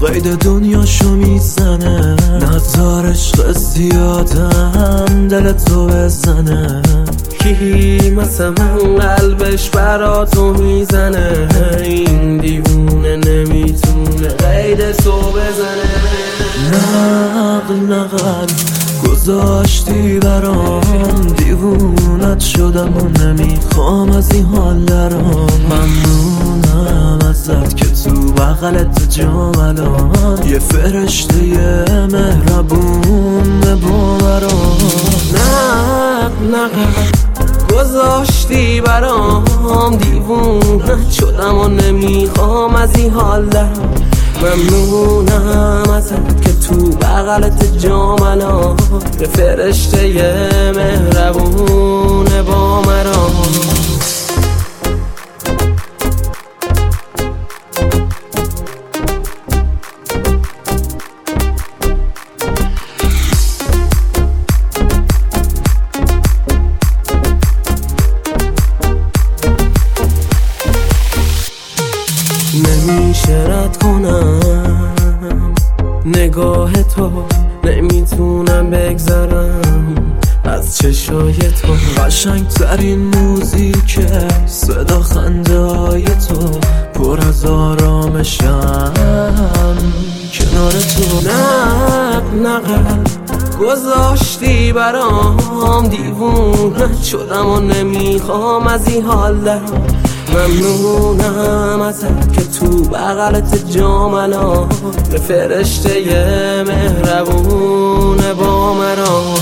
قید دنیاشو میزنه، نظر عشق زیادم دل تو بزنه. کی مثل من قلبش برا تو میزنه، این دیوونه نمیتونه قید تو بزنه. نقل گذاشتی برام، دیوونت شدم و نمیخوام از این حال درام. ممنونم ازت که تو بغلت جام الان یه فرشته مهربون باورام. نقل گذاشتی برام، دیوونت شدم و نمیخوام از این حال درام. ممنونم ازت که تو بغلت جام الان یه فرشته مهربون با مرام. نمیشه رد کنم نگاه تو، نمیتونم بگذرم از چشای تو. قشنگ ترین موزیکه صدا خنده های تو، پر از آرامشم کنار تو. نقل گذاشتی برام، دیوونت شدم و نمیخوام از این حال درام. ممنونم ازت که تو بغلت جام الان یه فرشته مهربون با مرام.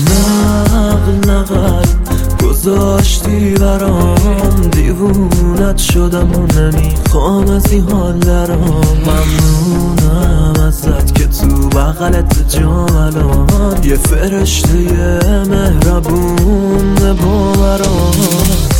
نقل گذاشتی برام، دیوونت شدم و نمیخوام از این حال درام. ممنونم ازت که تو بغلت جام الان یه فرشته مهربون با مرام.